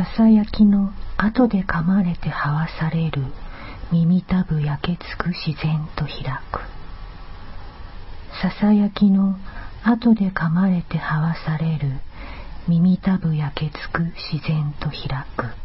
ささやきの後で噛まれて這わされる耳たぶ焼けつく自然と開く。ささやきの後で噛まれて這わされる耳たぶ焼けつく自然と開く。